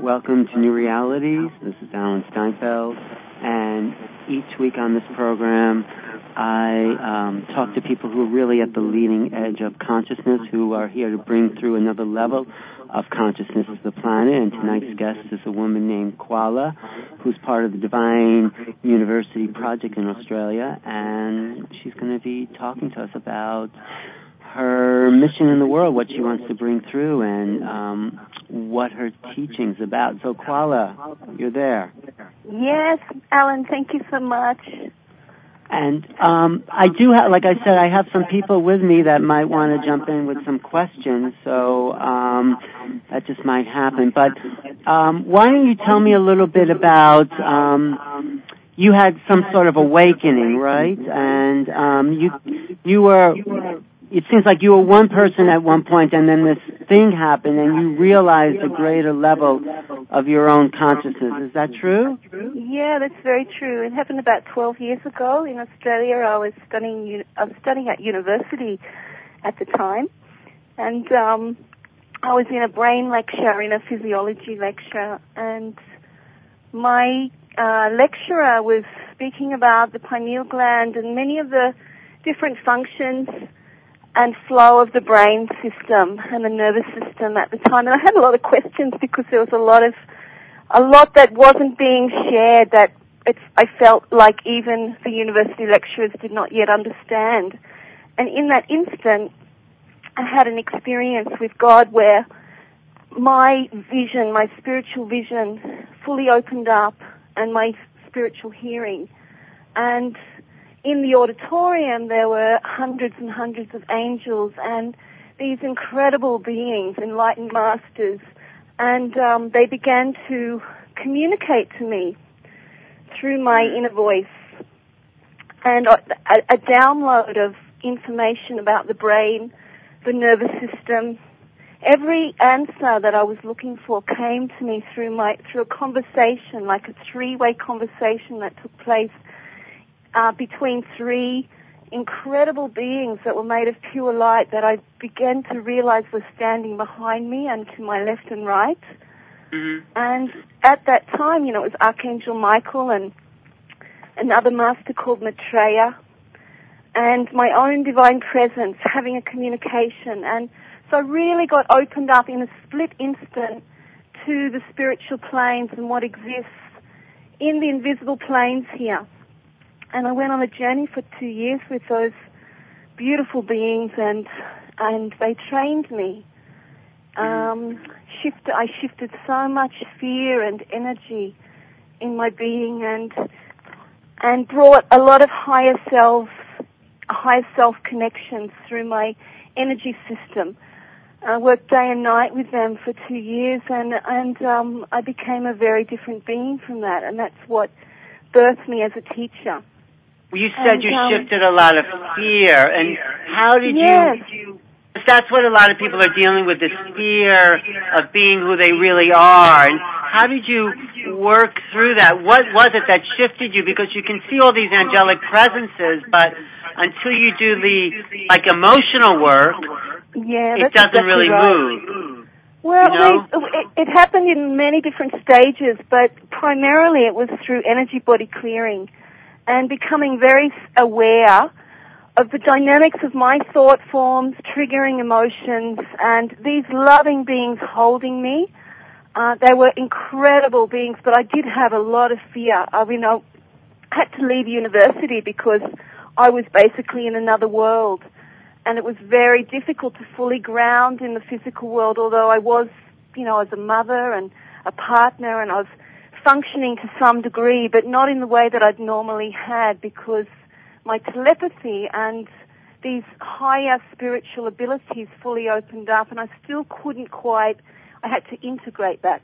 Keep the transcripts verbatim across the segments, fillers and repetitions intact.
Welcome to New Realities. This is Alan Steinfeld, and each week on this program, I um, talk to people who are really at the leading edge of consciousness, who are here to bring through another level of consciousness to the planet. And tonight's guest is a woman named Kuala, who's part of the Divine University Project in Australia, and she's going to be talking to us about her mission in the world, what she wants to bring through, and um, what her teaching's about. So, Kuala, you're there. Yes, Alan, thank you so much. And um, I do have, like I said, I have some people with me that might want to jump in with some questions, so um, that just might happen. But um, why don't you tell me a little bit about, um, you had some sort of awakening, right? And um, you you were... It seems like you were one person at one point, and then this thing happened, and you realized a greater level of your own consciousness. Is that true? Yeah, that's very true. It happened about twelve years ago in Australia. I was studying. I was studying at university at the time, and um, I was in a brain lecture, in a physiology lecture, and my uh, lecturer was speaking about the pineal gland and many of the different functions and flow of the brain system and the nervous system at the time. And I had a lot of questions because there was a lot of, a lot that wasn't being shared that it's, I felt like even the university lecturers did not yet understand. And in that instant, I had an experience with God where my vision, my spiritual vision fully opened up, and my spiritual hearing. And in the auditorium, there were hundreds and hundreds of angels and these incredible beings, enlightened masters, and um, they began to communicate to me through my inner voice, and a, a download of information about the brain, the nervous system. Every answer that I was looking for came to me through my through a conversation, like a three-way conversation that took place Uh, between three incredible beings that were made of pure light that I began to realize were standing behind me and to my left and right. Mm-hmm. And at that time, you know, it was Archangel Michael and another master called Maitreya, and my own divine presence having a communication. And so I really got opened up in a split instant to the spiritual planes and what exists in the invisible planes here. And I went on a journey for two years with those beautiful beings, and and they trained me. Um, shift, I shifted so much fear and energy in my being, and and brought a lot of higher self, higher self connections through my energy system. I worked day and night with them for two years, and and um, I became a very different being from that, and that's what birthed me as a teacher. Well, you said and, you um, shifted a lot of fear, and how did yes. you, that's what a lot of people are dealing with, this fear of being who they really are, and how did you work through that? What was it that shifted you? Because you can see all these angelic presences, but until you do the, like, emotional work, yeah, it doesn't exactly really right. move. Well, you know? they, it, it happened in many different stages, but primarily it was through energy body clearing and becoming very aware of the dynamics of my thought forms, triggering emotions, and these loving beings holding me. Uh, they were incredible beings, but I did have a lot of fear. I mean, I had to leave university because I was basically in another world, and it was very difficult to fully ground in the physical world, although I was, you know, as a mother and a partner, and I was functioning to some degree, but not in the way that I'd normally had, because my telepathy and these higher spiritual abilities fully opened up, and I still couldn't quite, I had to integrate that.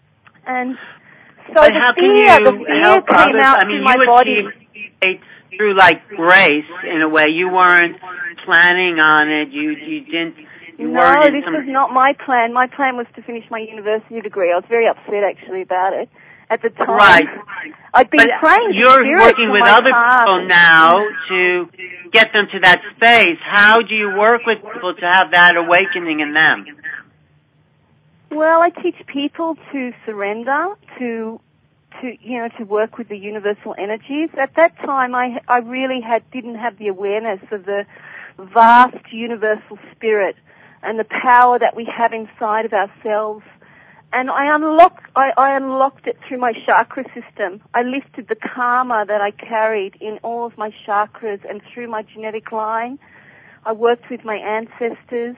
And so but the how fear, can you the fear help came others? out I mean, through my you body. achieved through, like, grace, in a way. You weren't planning on it. You, you didn't... You no, this some... was not my plan. My plan was to finish my university degree. I was very upset, actually, about it. At the time, right. I'd been but praying you're working with other heart. people now to get them to that space. How do you work with people to have that awakening in them? Well, I teach people to surrender, to, to you know, to work with the universal energies. At that time, I, I really had didn't have the awareness of the vast universal spirit and the power that we have inside of ourselves. And I unlocked, I, I unlocked it through my chakra system. I lifted the karma that I carried in all of my chakras and through my genetic line. I worked with my ancestors.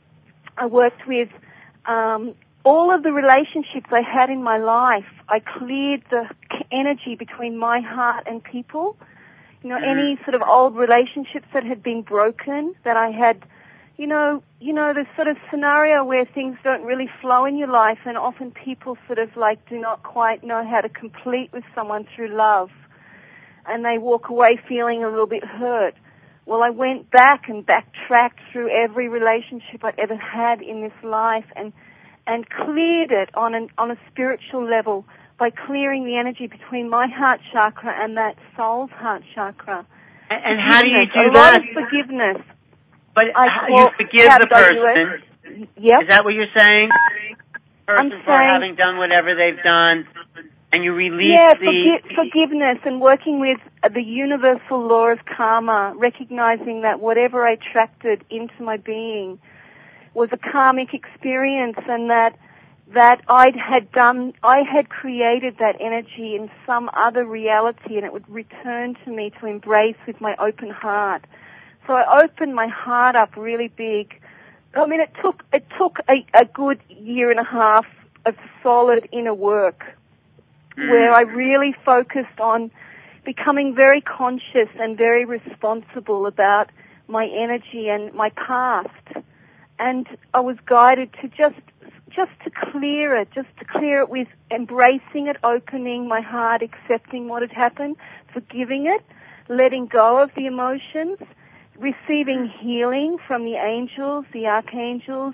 I worked with um, all of the relationships I had in my life. I cleared the energy between my heart and people. You know, Mm-hmm. any sort of old relationships that had been broken, that I had, you know, you know, the sort of scenario where things don't really flow in your life, and often people sort of like do not quite know how to complete with someone through love, and they walk away feeling a little bit hurt. Well, I went back and backtracked through every relationship I'd ever had in this life and and cleared it on an on a spiritual level by clearing the energy between my heart chakra and that soul's heart chakra. And, and how do you do a that? A lot of forgiveness. But I, how, well, you forgive how the did I do it? person. Yep. Is that what you're saying? Person I'm for saying, having done whatever they've done, and you release yeah, the... forgi- forgiveness and working with the universal law of karma, recognizing that whatever I attracted into my being was a karmic experience, and that that I had done, I had created that energy in some other reality, and it would return to me to embrace with my open heart. So I opened my heart up really big. I mean, it took it took a, a good year and a half of solid inner work, mm. where I really focused on becoming very conscious and very responsible about my energy and my past. And I was guided to just just to clear it, just to clear it with embracing it, opening my heart, accepting what had happened, forgiving it, letting go of the emotions, receiving healing from the angels, the archangels,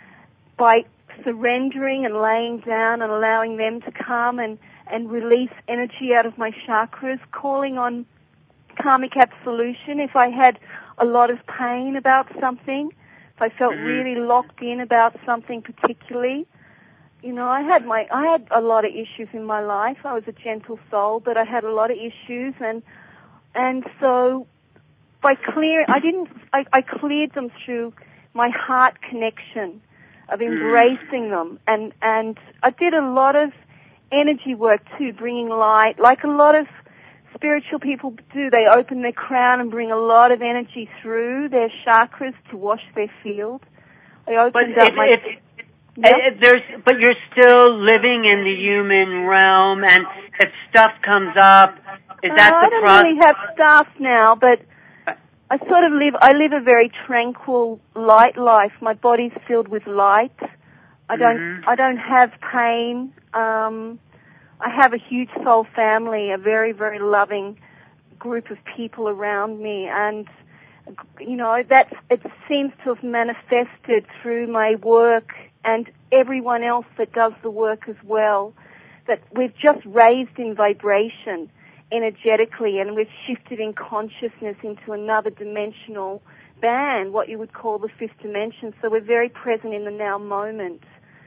by surrendering and laying down and allowing them to come and, and release energy out of my chakras, calling on karmic absolution if I had a lot of pain about something, if I felt mm-hmm. really locked in about something particularly. You know, I had my, I had a lot of issues in my life. I was a gentle soul, but I had a lot of issues, and, and so by clear, I didn't, I, I cleared them through my heart connection of embracing them, and, and I did a lot of energy work too, bringing light, like a lot of spiritual people do. They open their crown and bring a lot of energy through their chakras to wash their field. I opened but up if, my... If, yep. if there's, but you're still living in the human realm, and if stuff comes up, is that uh, the I don't process? really have staff now, but I sort of live, I live a very tranquil, light life. My body's filled with light. I don't, mm-hmm. I don't have pain. Um, I have a huge soul family, a very, very loving group of people around me, and, you know, that, it seems to have manifested through my work and everyone else that does the work as well, that we've just raised in vibration energetically, and we've shifted in consciousness into another dimensional band, what you would call the fifth dimension. So we're very present in the now moment.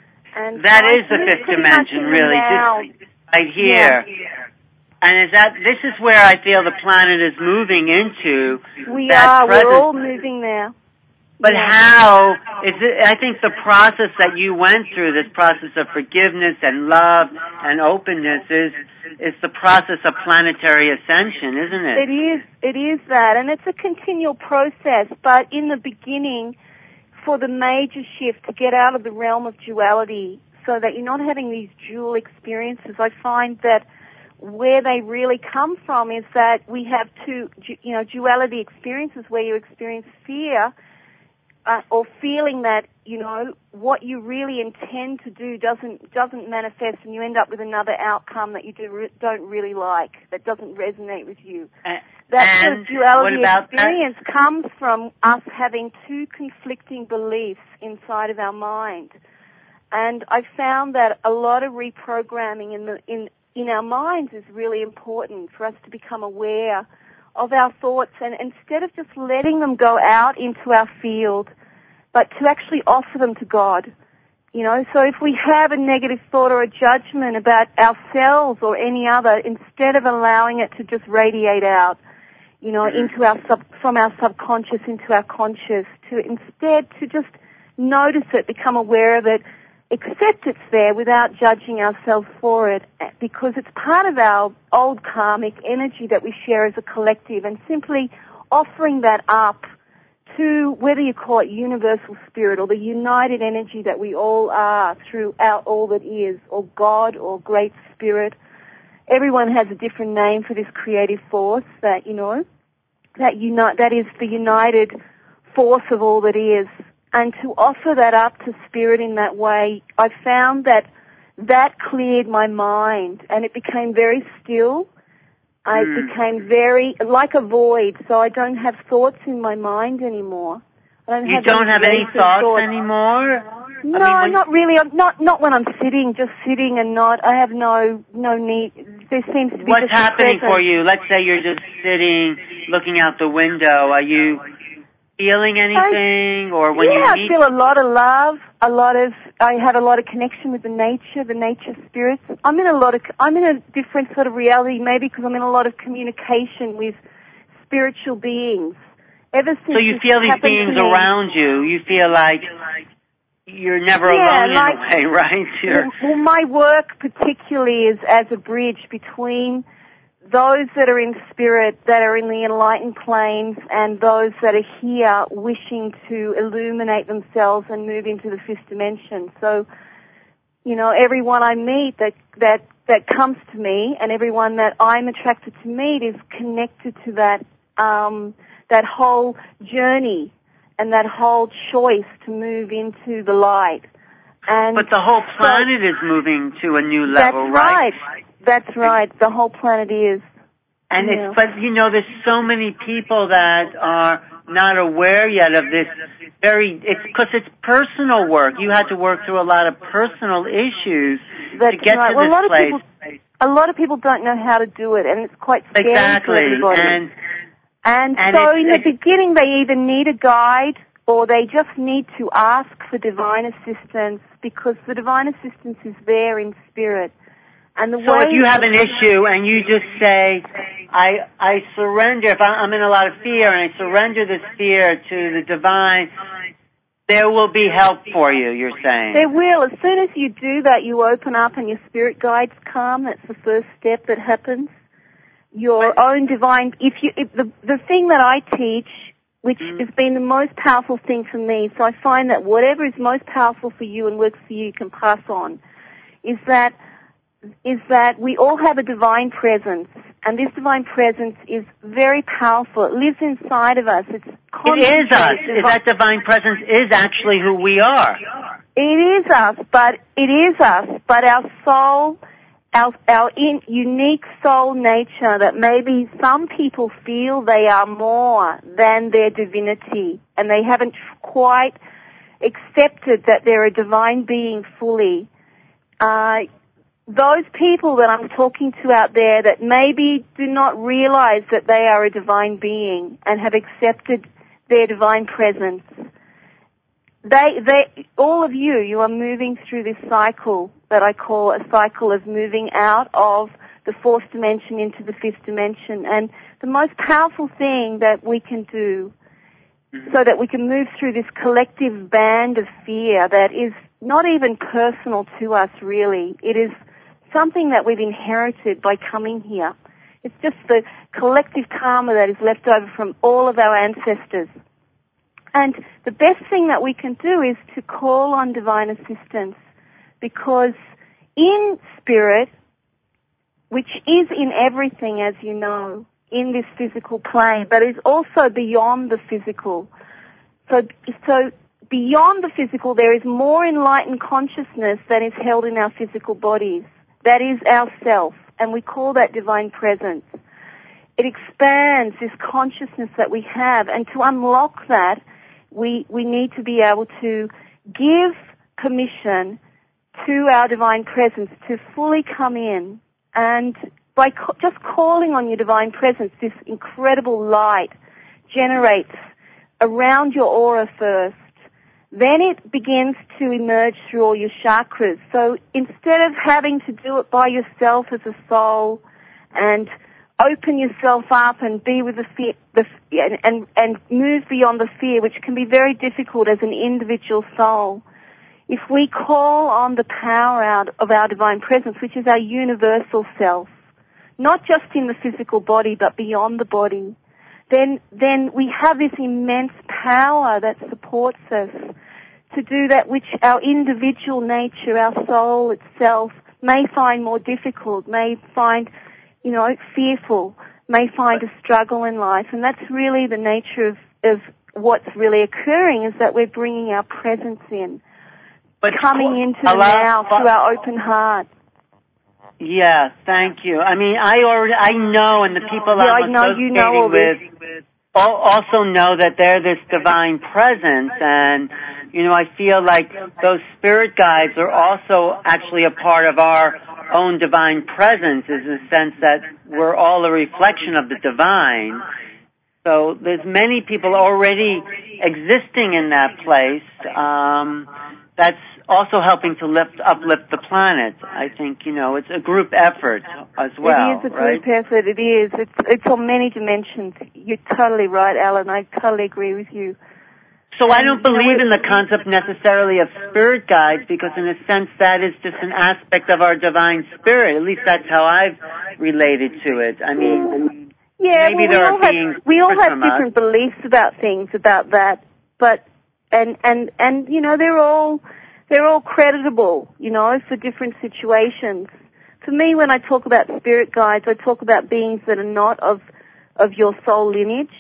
And that so is the fifth dimension, really, now. just right here. Yeah. And is that, this is where I feel the planet is moving into. We that are. presence. We're all moving there. But yeah. how is it? I think the process that you went through, this process of forgiveness and love and openness, is is the process of planetary ascension, isn't it? It is. It is that, and it's a continual process. But in the beginning, for the major shift to get out of the realm of duality, so that you're not having these dual experiences, I find that where they really come from is that we have two, you know, duality experiences where you experience fear. Uh, or feeling that, you know, what you really intend to do doesn't doesn't manifest, and you end up with another outcome that you do, don't really like, that doesn't resonate with you. Uh, that sort of duality experience that? comes from us having two conflicting beliefs inside of our mind. And I found that a lot of reprogramming in the in in our minds is really important for us to become aware of our thoughts, and instead of just letting them go out into our field, but to actually offer them to God, You know, so if we have a negative thought or a judgment about ourselves or any other, instead of allowing it to just radiate out, you know, into our sub, from our subconscious into our conscious, to instead to just notice it, become aware of it, accept it's there without judging ourselves for it, because it's part of our old karmic energy that we share as a collective, and simply offering that up to, whether you call it universal spirit or the united energy that we all are throughout all that is, or God or great spirit. Everyone has a different name for this creative force that, you know, that unite, that is the united force of all that is. And to offer that up to spirit in that way, I found that that cleared my mind, and it became very still. I mm. became very, like a void, so I don't have thoughts in my mind anymore. I don't you have don't any have any thoughts, thoughts anymore? No, I mean, not really. Not not when I'm sitting, just sitting and not. I have no no need. There seems to be. What's just happening presence. for you? Let's say you're just sitting, looking out the window. Are you feeling anything, I, or when yeah, you meet? I feel a lot of love. A lot of. I have a lot of connection with the nature, the nature spirits. I'm in a lot of. I'm in a different sort of reality, maybe because I'm in a lot of communication with spiritual beings. Ever since so you feel these beings around you. You feel like you're never yeah, alone like, in a way, right? Well, well, my work particularly is as a bridge between those that are in spirit, that are in the enlightened planes, and those that are here wishing to illuminate themselves and move into the fifth dimension. So, you know, everyone I meet that that that comes to me, and everyone that I'm attracted to meet, is connected to that um, that whole journey and that whole choice to move into the light. And but the whole planet so, is moving to a new level, that's right? right. That's right. The whole planet is. And yeah. it's, but you know, there's so many people that are not aware yet of this very, it's because it's personal work. You had to work through a lot of personal issues That's to get right. to well, this a lot place. Of people, a lot of people don't know how to do it, and it's quite scary exactly. for everybody. And, and, and so it's, in the it's, beginning, they either need a guide or they just need to ask for divine assistance, because the divine assistance is there in spirit. And the so way if you have an issue and you just say, I I surrender, if I'm in a lot of fear and I surrender this fear to the divine, there will be help for you, you're saying. There will. As soon as you do that, you open up and your spirit guides come. That's the first step that happens. Your but, own divine, if you, if the, the thing that I teach, which mm-hmm. has been the most powerful thing for me, so I find that whatever is most powerful for you and works for you, you can pass on, is that is that we all have a divine presence, and this divine presence is very powerful. It lives inside of us. It's It is us. Divine. That divine presence is actually who we are. It is us, but it is us, but our soul, our, our in, unique soul nature, that maybe some people feel they are more than their divinity, and they haven't quite accepted that they're a divine being fully. Uh, Those people that I'm talking to out there that maybe do not realize that they are a divine being and have accepted their divine presence, they, they, all of you, you are moving through this cycle that I call a cycle of moving out of the fourth dimension into the fifth dimension. And the most powerful thing that we can do so that we can move through this collective band of fear that is not even personal to us, really. It is something that we've inherited by coming here. It's just the collective karma that is left over from all of our ancestors. And the best thing that we can do is to call on divine assistance, because in spirit, which is in everything, as you know, in this physical plane, but is also beyond the physical. So, so beyond the physical, there is more enlightened consciousness than is held in our physical bodies. That is our self, and we call that divine presence. It expands this consciousness that we have, and to unlock that, we, we need to be able to give permission to our divine presence to fully come in. And by co- just calling on your divine presence, this incredible light generates around your aura first, then it begins to emerge through all your chakras. So instead of having to do it by yourself as a soul and open yourself up and be with the fear, the, and, and, and move beyond the fear, which can be very difficult as an individual soul, if we call on the power out of our divine presence, which is our universal self, not just in the physical body but beyond the body, then then we have this immense power that supports us to do that which our individual nature, our soul itself, may find more difficult, may find, you know, fearful, may find a struggle in life. And that's really the nature of, of what's really occurring, is that we're bringing our presence in, but coming into the now through our open heart. Yeah, thank you. I mean, I already, I know, and the people yeah, I'm I know, associating you know with also know that they're this divine presence, and, you know, I feel like those spirit guides are also actually a part of our own divine presence, in the sense that we're all a reflection of the divine. So there's many people already existing in that place. Um, that's also helping to lift, uplift the planet. I think, you know, it's a group effort as well. It is a right? group effort, it is. It's, it's on many dimensions. You're totally right, Alan. I totally agree with you. So and, I don't believe you know, in the concept necessarily of spirit guides, because in a sense that is just an aspect of our divine spirit. At least that's how I've related to it. I mean, yeah, maybe well, there we are all have, beings we all have from us. different beliefs about things, about that, but, and, and, and, you know, they're all, They're all creditable, you know, for different situations. For me, when I talk about spirit guides, I talk about beings that are not of of your soul lineage.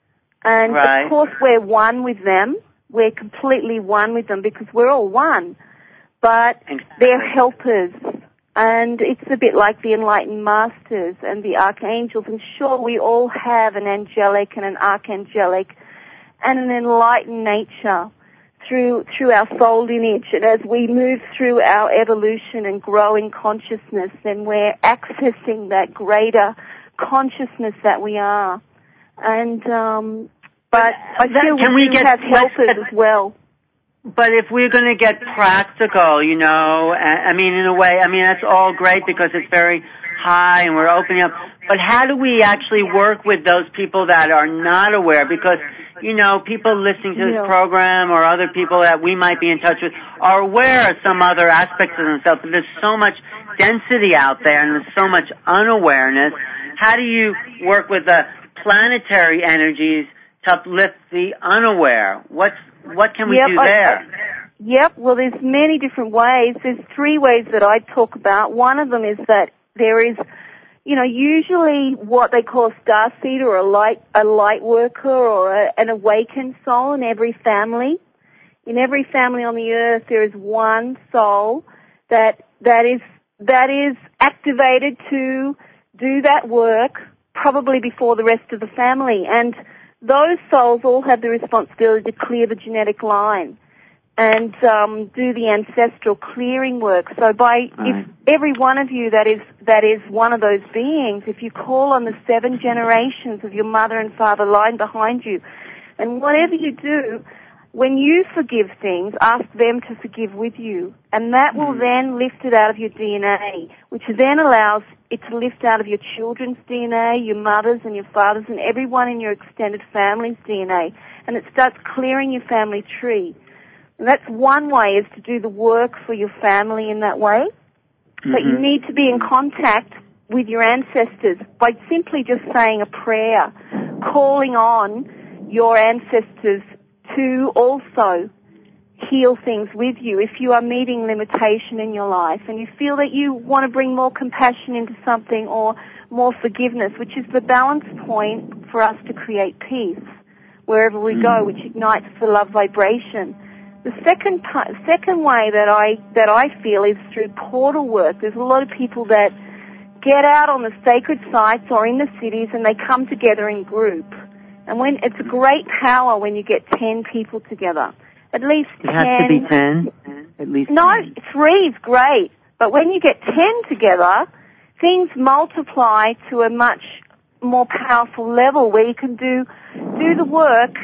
And, right. of course, we're one with them. We're completely one with them because we're all one. But exactly. they're helpers. And it's a bit like the enlightened masters and the archangels. And sure, we all have an angelic and an archangelic and an enlightened nature through through our soul lineage, and as we move through our evolution and grow in consciousness, then we're accessing that greater consciousness that we are. And um, but I feel Can we, we do get, have helpers as well. But if we're going to get practical, you know, I mean, in a way, I mean, that's all great because it's very high and we're opening up. But how do we actually work with those people that are not aware? Because, you know, people listening to this Yeah. program or other people that we might be in touch with are aware of some other aspects of themselves, but there's so much density out there and there's so much unawareness. How do you work with the planetary energies to uplift the unaware? What's, what can we yep, do there? I, yep, well, there's many different ways. There's three ways that I talk about. One of them is that there is, you know, usually what they call a starseed or a light, a light worker or a, an awakened soul in every family. In every family on the earth, there is one soul that that is that is activated to do that work, probably before the rest of the family. And those souls all have the responsibility to clear the genetic line and um, do the ancestral clearing work. So by right. if every one of you that is that is one of those beings, if you call on the seven generations of your mother and father line behind you, and whatever you do, when you forgive things, ask them to forgive with you, and that will mm. then lift it out of your D N A, which then allows it to lift out of your children's D N A, your mother's and your father's, and everyone in your extended family's D N A, and it starts clearing your family tree. And that's one way, is to do the work for your family in that way. Mm-hmm. But you need to be in contact with your ancestors by simply just saying a prayer, calling on your ancestors to also heal things with you. If you are meeting limitation in your life and you feel that you want to bring more compassion into something or more forgiveness, which is the balance point for us to create peace wherever we mm-hmm. go, which ignites the love vibration. The second part, second way that I that I feel is through portal work. There's a lot of people that get out on the sacred sites or in the cities and they come together in group. And when it's a great power when you get ten people together. At least it ten. It has to be ten? At least No, ten. three is great. But when you get ten together, things multiply to a much more powerful level where you can do do the work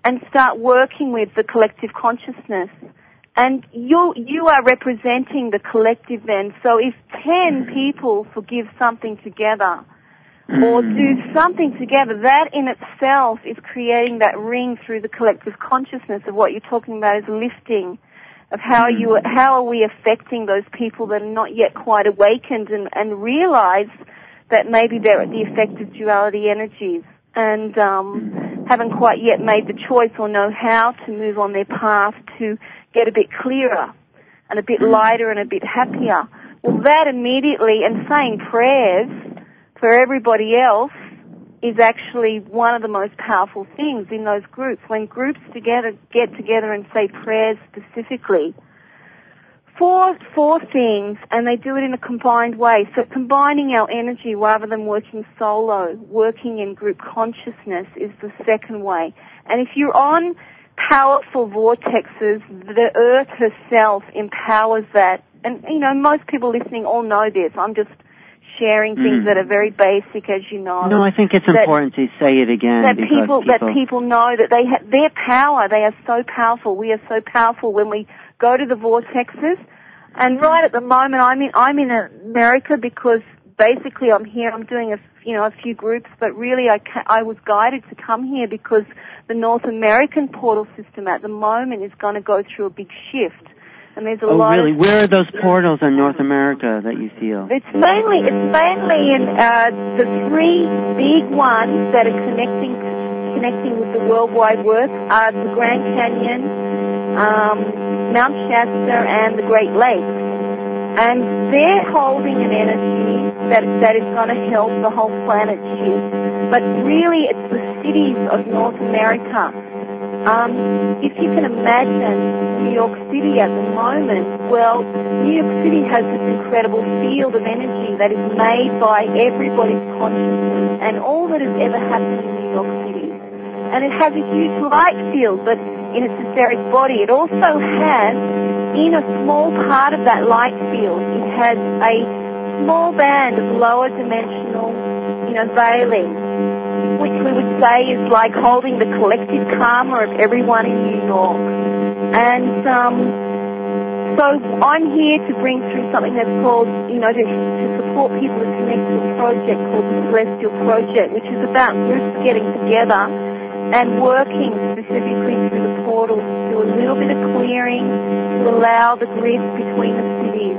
and start working with the collective consciousness. And you you are representing the collective then. So if ten people forgive something together or do something together, that in itself is creating that ring through the collective consciousness of what you're talking about is lifting, of how you how are we affecting those people that are not yet quite awakened and, and realize that maybe they're at the effect of duality energies and um, haven't quite yet made the choice or know how to move on their path to get a bit clearer and a bit lighter and a bit happier. Well, that immediately, and saying prayers for everybody else is actually one of the most powerful things in those groups. When groups together get together and say prayers specifically for four things, and they do it in a combined way. So combining our energy rather than working solo, working in group consciousness is the second way. And if you're on powerful vortexes, the earth herself empowers that. And, you know, most people listening all know this. I'm just sharing things mm. that are very basic, as you know. No, I think it's that, important to say it again. That because people, people that people know that they have their power. They are so powerful. We are so powerful when we go to the vortexes. And right at the moment, I'm in, I'm in America because basically I'm here. I'm doing a, you know, a few groups, but really I, ca- I was guided to come here because the North American portal system at the moment is going to go through a big shift. And there's a oh, lot really? of... Where are those portals in North America that you feel? It's mainly, it's mainly in uh, the three big ones that are connecting connecting with the worldwide work are the Grand Canyon, um, Mount Shasta, and the Great Lakes. And they're holding an energy that that is going to help the whole planet shift. But really, it's the cities of North America. Um, if you can imagine New York City at the moment, well, New York City has this incredible field of energy that is made by everybody's consciousness and all that has ever happened in New York City. And it has a huge light field, but in its etheric body. It also has, in a small part of that light field, it has a small band of lower dimensional, you know, veiling, which we would say is like holding the collective karma of everyone in New York. And um, so I'm here to bring through something that's called, you know, to, to support people to connect to a project called the Celestial Project, which is about groups getting together and working specifically through the portals to do a little bit of clearing to allow the grids between the cities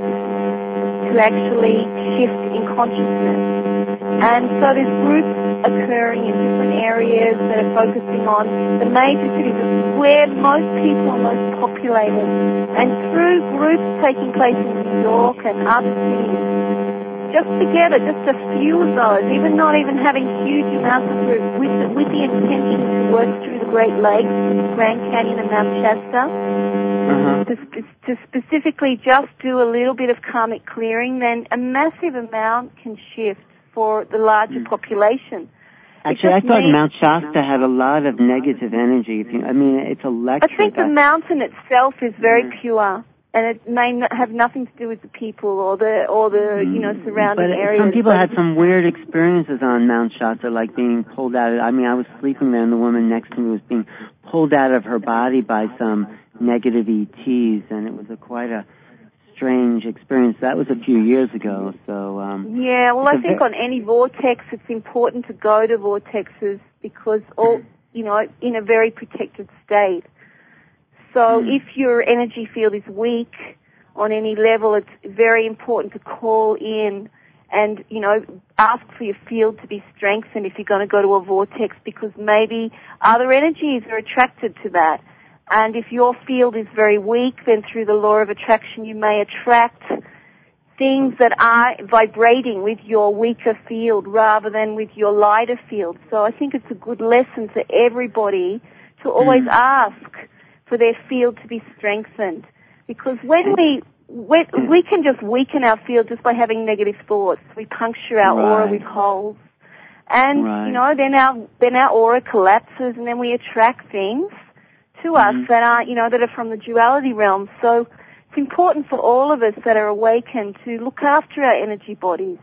to actually shift in consciousness. And so there's groups occurring in different areas that are focusing on the major cities where most people are most populated. And through groups taking place in New York and other cities, just together, just a few of those, even not even having huge amounts of groups, with the, with the intention to work through the Great Lakes, Grand Canyon and Mount Shasta, uh-huh. to, to specifically just do a little bit of karmic clearing, then a massive amount can shift for the larger mm. population. Actually, I thought Mount Shasta had a lot of negative energy. I mean, it's electric. I think the mountain itself is very yeah. pure. And it may not have nothing to do with the people or the or the you know surrounding but areas. Some people had some weird experiences on Mount Shasta, like being pulled out of. I mean, I was sleeping there, and the woman next to me was being pulled out of her body by some negative E Ts, and it was a quite a strange experience. That was a few years ago. So um, yeah, well, I think ve- on any vortex, it's important to go to vortexes because all you know in a very protected state. So mm. if your energy field is weak on any level, it's very important to call in and, you know, ask for your field to be strengthened if you're going to go to a vortex because maybe other energies are attracted to that. And if your field is very weak, then through the law of attraction you may attract things that are vibrating with your weaker field rather than with your lighter field. So I think it's a good lesson for everybody to always mm. ask for their field to be strengthened. Because when we when, we can just weaken our field just by having negative thoughts. We puncture our right. aura with holes. And, right. you know, then our then our aura collapses and then we attract things to mm-hmm. us that are, you know, that are from the duality realm. So it's important for all of us that are awakened to look after our energy bodies.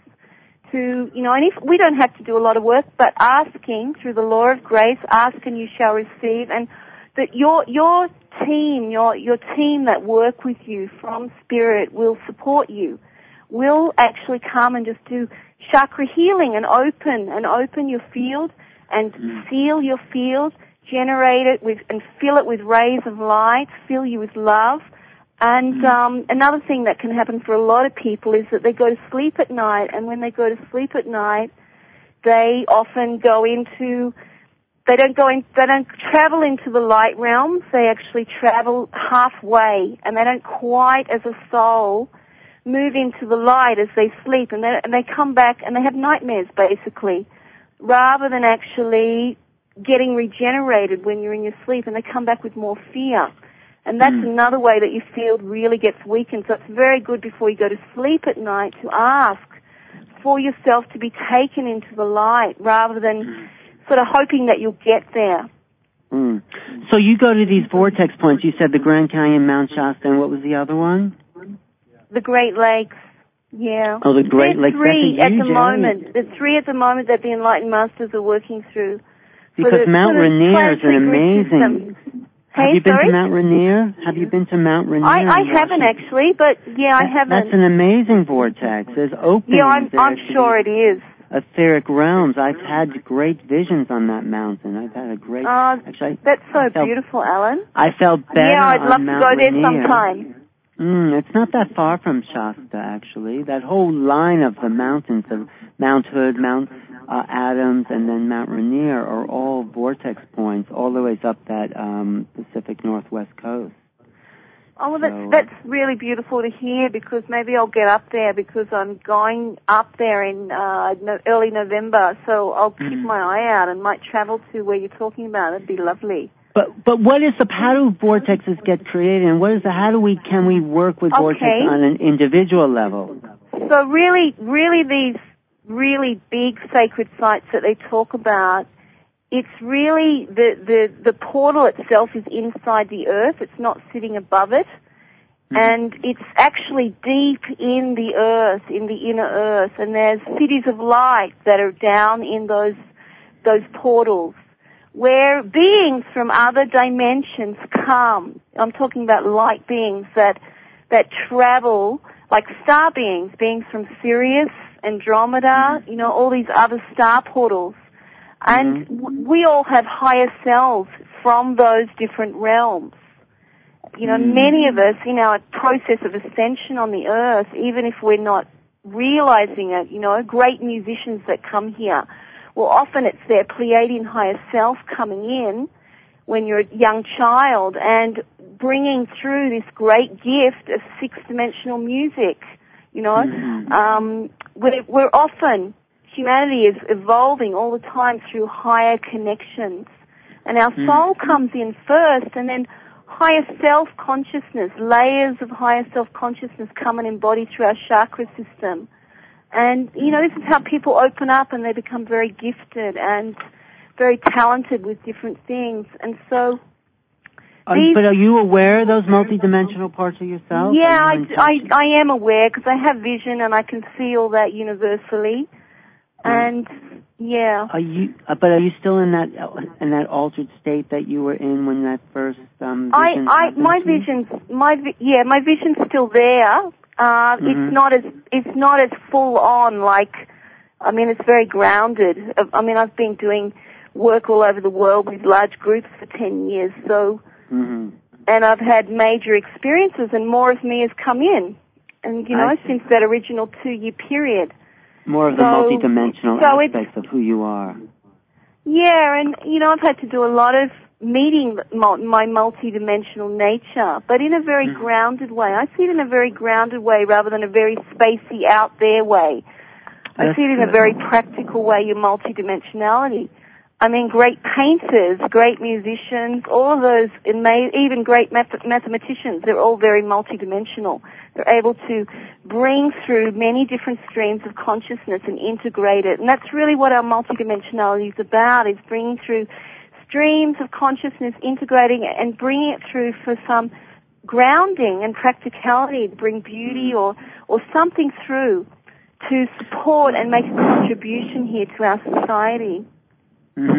To, you know, and if we don't have to do a lot of work, but asking through the law of grace, ask and you shall receive, and that your your team, your your team that work with you from spirit will support you, will actually come and just do chakra healing and open and open your field and mm. seal your field, generate it with and fill it with rays of light, fill you with love. And um, another thing that can happen for a lot of people is that they go to sleep at night, and when they go to sleep at night, they often go into, they don't go in, they don't travel into the light realms. They actually travel halfway, and they don't quite, as a soul, move into the light as they sleep, and they, and they come back and they have nightmares, basically, rather than actually getting regenerated when you're in your sleep, and they come back with more fear. And that's mm. another way that your field really gets weakened. So it's very good before you go to sleep at night to ask for yourself to be taken into the light rather than mm. sort of hoping that you'll get there. Mm. So you go to these vortex points. You said the Grand Canyon, Mount Shasta, and what was the other one? The Great Lakes. Yeah. Oh, the Great There's Lakes. three at the area. moment. There's three at the moment that the Enlightened Masters are working through. Because the, Mount Rainier is an amazing... Hey, have you been sorry? to Mount Rainier? Have you been to Mount Rainier? I, I haven't actually, but yeah, I that, haven't. That's an amazing vortex. There's openings. Yeah, I'm, there I'm sure it is. Etheric realms. I've had great visions on that mountain. I've had a great. Uh, actually, that's so I felt, beautiful, Alan. I felt better. Yeah, I'd on love Mount to go Rainier. there sometime. Mm, it's not that far from Shasta, actually. That whole line of the mountains of Mount Hood, Mount uh, Adams, and then Mount Rainier are all vortex points, all the way up that um, Pacific Northwest coast. Oh, well, so, that's, that's really beautiful to hear, because maybe I'll get up there, because I'm going up there in uh, no, early November, so I'll keep mm-hmm. my eye out and might travel to where you're talking about. It'd be lovely. But but what is the how do vortexes get created, and what is the how do we can we work with okay. vortex on an individual level? So really, really these really big sacred sites that they talk about, it's really the the the portal itself is inside the earth. It's not sitting above it, mm-hmm. and it's actually deep in the earth, in the inner earth. And there's cities of light that are down in those those portals, where beings from other dimensions come. I'm talking about light beings that that travel, like star beings, beings from Sirius, Andromeda, mm-hmm. you know, all these other star portals. And mm-hmm. w- we all have higher selves from those different realms. You know, mm-hmm. many of us in our process of ascension on the earth, even if we're not realizing it, you know, great musicians that come here, well, often it's their Pleiadian higher self coming in when you're a young child and bringing through this great gift of six-dimensional music. You know, mm-hmm. um, we're, we're often, humanity is evolving all the time through higher connections. And our mm-hmm. soul comes in first, and then higher self-consciousness, layers of higher self-consciousness come and embody through our chakra system. And, you know, this is how people open up and they become very gifted and very talented with different things. And so... Are, these, but are you aware of those multidimensional parts of yourself? Yeah, I, I, I am aware, because I have vision and I can see all that universally. And, yeah. Are you, but are you still in that in that altered state that you were in when that first um, vision I, I, my vision's, my, yeah, my vision's still there. Uh, mm-hmm. It's not as it's not as full on, like, I mean, it's very grounded. I mean, I've been doing work all over the world with large groups for ten years, so, mm-hmm. and I've had major experiences, and more of me has come in, and you know, since that original two-year period. More of so, the multidimensional so aspects of who you are. Yeah, and you know, I've had to do a lot of meeting my multidimensional nature, but in a very mm-hmm. grounded way. I see it in a very grounded way rather than a very spacey, out there way. I That's see it in good. a very practical way, your multidimensionality. I mean, great painters, great musicians, all of those, even great math- mathematicians, they're all very multidimensional. They're able to bring through many different streams of consciousness and integrate it. And that's really what our multidimensionality is about, is bringing through streams of consciousness, integrating it and bringing it through for some grounding and practicality, to bring beauty or, or something through to support and make a contribution here to our society. Mm-hmm.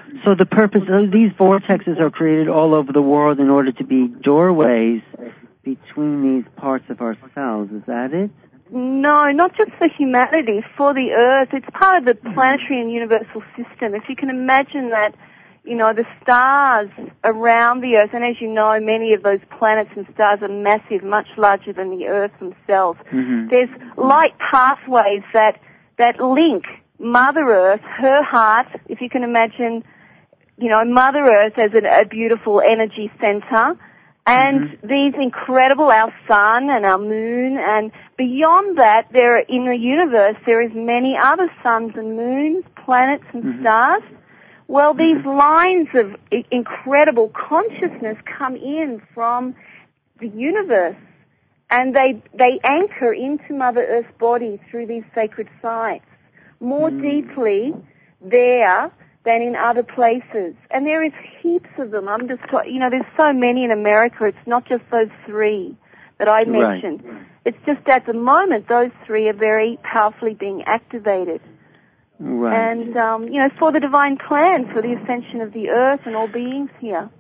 so the purpose of these vortexes are created all over the world in order to be doorways between these parts of ourselves. Is that it? No, not just for humanity, for the Earth. It's part of the planetary and universal system. If you can imagine that, you know, the stars around the Earth, and as you know, many of those planets and stars are massive, much larger than the Earth themselves. Mm-hmm. There's light pathways that, that link Mother Earth, her heart, if you can imagine, you know, Mother Earth as a, a beautiful energy center, and mm-hmm. these incredible, our sun and our moon, and beyond that, there are, in the universe, there is many other suns and moons, planets and mm-hmm. stars. Well, these mm-hmm. lines of incredible consciousness come in from the universe, and they they anchor into Mother Earth's body through these sacred sites, more mm-hmm. deeply there than in other places. And there is heaps of them. I'm just, you know, there's so many in America. It's not just those three that I mentioned. Right. It's just at the moment those three are very powerfully being activated. Right. And, um, you know, for the divine plan, for the ascension of the Earth and all beings here.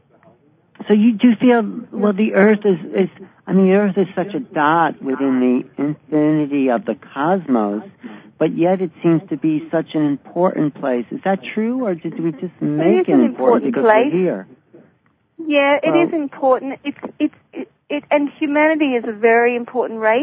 So you do feel, well, the Earth is, is, I mean, the Earth is such a dot within the infinity of the cosmos, but yet it seems to be such an important place. Is that true, or did we just make it, it important, important because place. we're here? Yeah, it well, is important. It's, it's, it, it, and humanity is a very important race.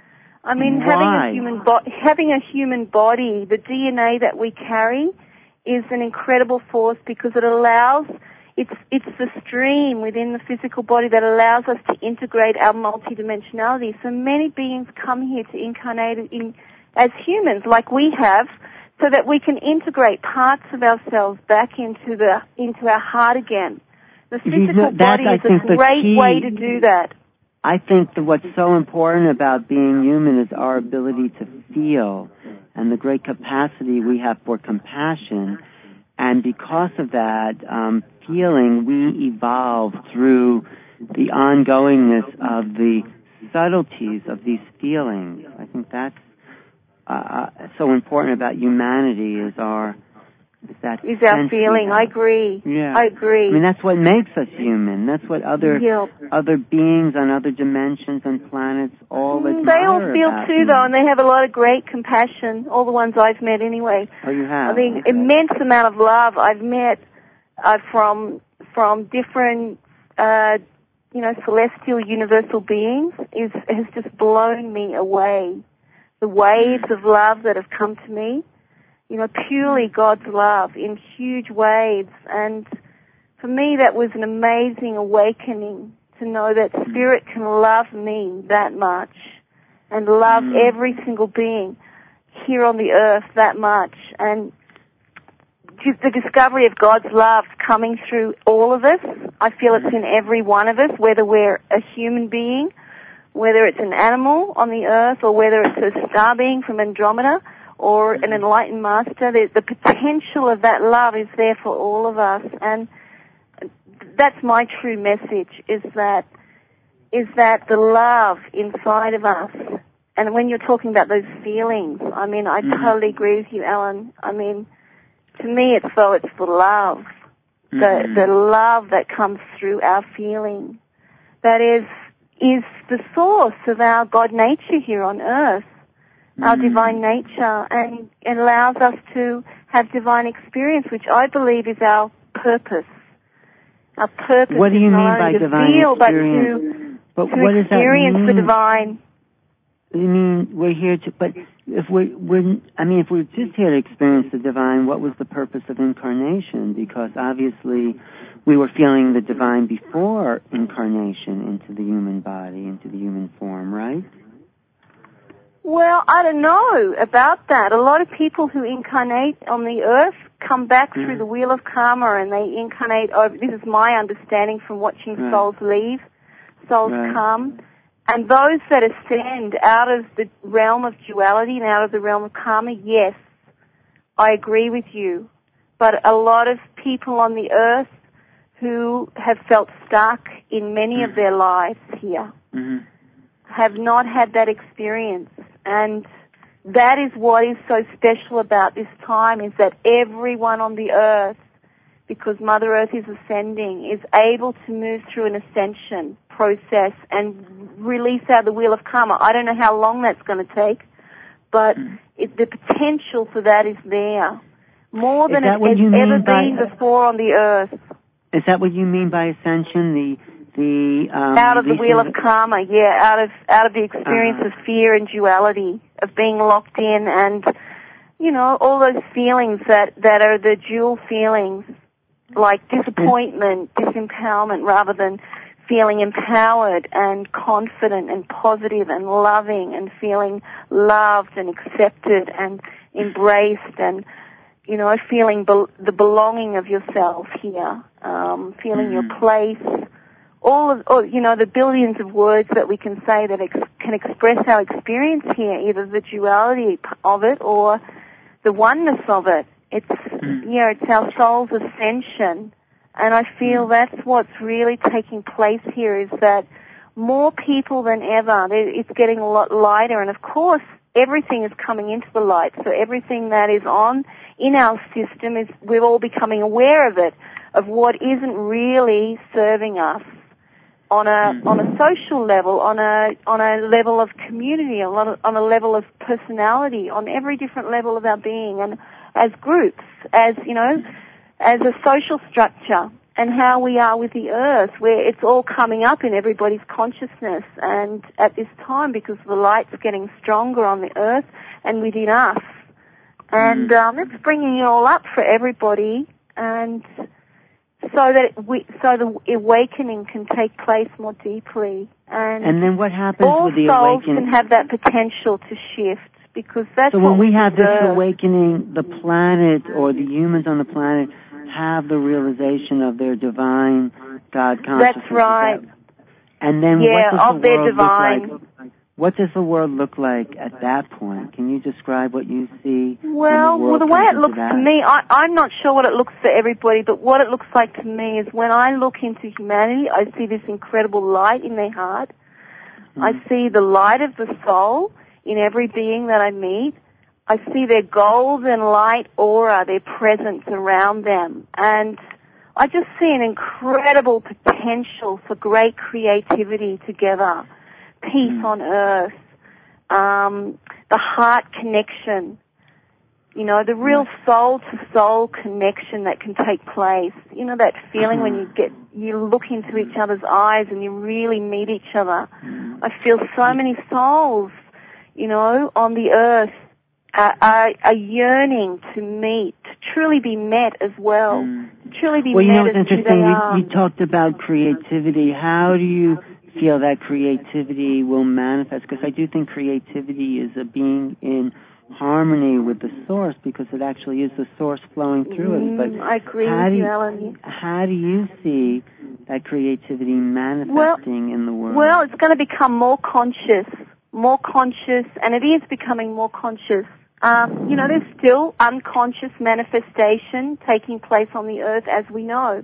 I mean, why? having a human bo- having a human body, the D N A that we carry, is an incredible force because it allows. It's it's the stream within the physical body that allows us to integrate our multidimensionality. So many beings come here to incarnate in as humans, like we have, so that we can integrate parts of ourselves back into the into our heart again. The physical you know, body is a great way to do that. I think that what's so important about being human is our ability to feel and the great capacity we have for compassion. And because of that um, feeling, we evolve through the ongoingness of the subtleties of these feelings. I think that's uh, so important about humanity is our is that is our feeling. I agree. Yeah. I agree. I mean, that's what makes us human. That's what other yep. other beings on other dimensions and planets all mm, admire They all feel about too, humans. though, and they have a lot of great compassion. All the ones I've met, anyway. Oh, you have? I mean, okay. immense amount of love I've met uh, from from different, uh, you know, celestial, universal beings is has just blown me away. The waves of love that have come to me. You know, purely God's love in huge waves. And for me, that was an amazing awakening to know that Spirit can love me that much and love mm. every single being here on the earth that much. And the discovery of God's love coming through all of us, I feel it's in every one of us, whether we're a human being, whether it's an animal on the earth, or whether it's a star being from Andromeda, or an enlightened master. The, the potential of that love is there for all of us, and that's my true message, is that is that the love inside of us. And when you're talking about those feelings, I mean, I mm-hmm. totally agree with you, Alan. I mean, to me, it's though it's the love, mm-hmm. the the love that comes through our feeling, that is is the source of our God nature here on earth. Our mm. divine nature, and it allows us to have divine experience, which I believe is our purpose. Our purpose what do you is mean not by only to divine feel, experience? but to, but to what experience does that mean? the divine. You mean we're here to, but if we're, we're, I mean, if we're just here to experience the divine, what was the purpose of incarnation? Because obviously we were feeling the divine before incarnation into the human body, into the human form, right? Well, I don't know about that. A lot of people who incarnate on the earth come back mm. through the wheel of karma, and they incarnate over, this is my understanding from watching right. souls leave, souls right. come, and those that ascend out of the realm of duality and out of the realm of karma, yes, I agree with you. But a lot of people on the earth who have felt stuck in many mm. of their lives here mm-hmm. have not had that experience. And that is what is so special about this time, is that everyone on the earth because Mother Earth is ascending, is able to move through an ascension process and release out the wheel of karma. I don't know how long that's going to take, but mm. it, the potential for that is there. More than it has ever been before on the earth. Is that what you mean by ascension? The the um, out of the wheel of karma, yeah, out of out of the experience uh-huh. of fear and duality, of being locked in, and you know all those feelings that that are the dual feelings, like disappointment, disempowerment, rather than feeling empowered and confident and positive and loving and feeling loved and accepted and embraced and, you know, feeling be- the belonging of yourself here, um, feeling mm-hmm. your place, all of, oh, you know, the billions of words that we can say that ex- can express our experience here, either the duality of it or the oneness of it. It's, mm-hmm. you know, it's our soul's ascension. And I feel that's what's really taking place here, is that more people than ever, it's getting a lot lighter. And of course, everything is coming into the light. So everything that is on in our system is, we're all becoming aware of it, of what isn't really serving us on a, on a social level, on a, on a level of community, on a, on a level of personality, on every different level of our being, and as groups, as, you know, as a social structure, and how we are with the earth, where it's all coming up in everybody's consciousness. And at this time, because the light's getting stronger on the earth and within us, and um, it's bringing it all up for everybody, and so that we, so the awakening can take place more deeply. And, and then what happens with the awakening? All souls can have that potential to shift. Because that's so when what we, we have deserve. This awakening, the planet or the humans on the planet have the realization of their divine God consciousness. That's right. And then yeah, what does of the their world divine. look like? What does the world look like at that point? Can you describe what you see? Well, the well, the way it looks that? to me, I, I'm not sure what it looks for everybody, but what it looks like to me is when I look into humanity, I see this incredible light in their heart. Mm-hmm. I see the light of the soul in every being that I meet. I see their golden light aura, their presence around them. And I just see an incredible potential for great creativity together, peace mm. on earth, um, the heart connection, you know, the real soul-to-soul connection that can take place. You know, that feeling when you get, you look into each other's eyes and you really meet each other. Mm. I feel so many souls, you know, on the earth are, are, are yearning to meet, to truly be met as well, mm. to truly be well, met you know, it's as interesting. who they are. You, you talked about creativity. How do you feel that creativity will manifest? Because I do think creativity is a being in harmony with the source, because it actually is the source flowing through mm, us. But I agree how with do you, you, Alan. How do you see that creativity manifesting well, in the world? Well, it's going to become more conscious. more conscious, and it is becoming more conscious. Um, you know, there's still unconscious manifestation taking place on the earth, as we know.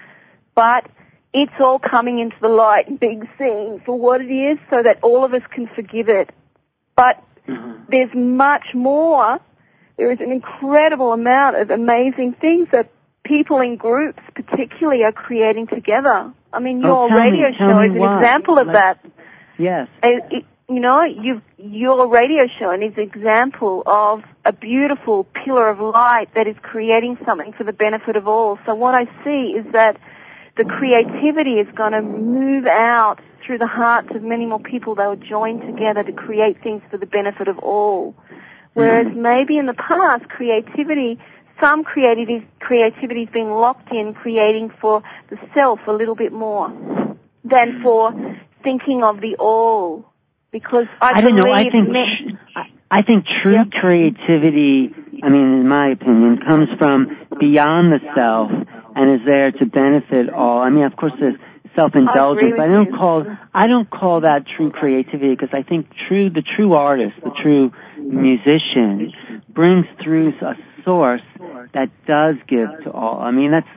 But it's all coming into the light and being seen for what it is, so that all of us can forgive it. But mm-hmm. there's much more. There is an incredible amount of amazing things that people in groups particularly are creating together. I mean, your oh, radio me, show is an why. example of like, that. Yes. It, it, you know, you've, your radio show is an example of a beautiful pillar of light that is creating something for the benefit of all. So what I see is that the creativity is going to move out through the hearts of many more people. They'll join together to create things for the benefit of all. Whereas mm-hmm. maybe in the past, creativity, some creativity, creativity is being locked in, creating for the self a little bit more than for thinking of the all. Because I, I don't know. I think me- I, I think true yep. creativity, I mean, in my opinion, comes from beyond the self and is there to benefit all. I mean, of course, there's self-indulgence, but I don't you. call I don't call that true creativity, because I think true the true artist, the true musician, brings through a source that does give to all. I mean, that's